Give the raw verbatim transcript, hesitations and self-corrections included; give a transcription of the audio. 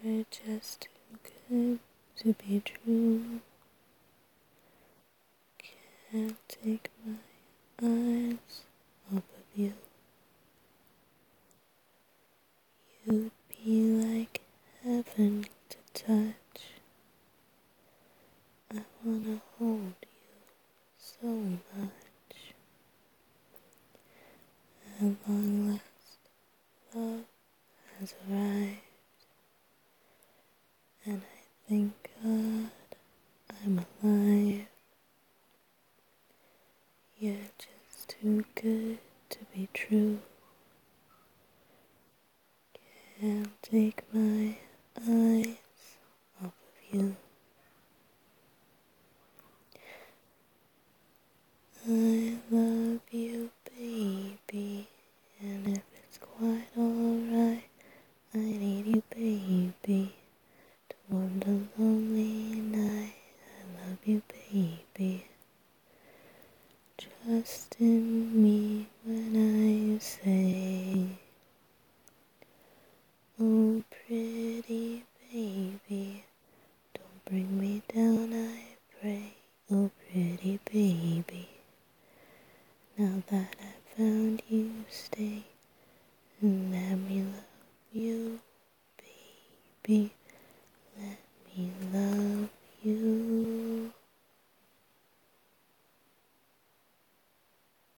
You're just too good to be true. Can't take my eyes off of you. You'd be like heaven to touch. I wanna hold you so much. At long last, love has arrived, and I thank God I'm alive. You're just too good to be true. Can't take my eyes off of you. I love you, baby, and if it's quite alright, I need you, baby, to warm the lonely night. I love you, baby. Trust in me when I say, oh pretty baby, don't bring me down, I pray. Oh pretty baby, now that I found you, stay and let me love you, baby.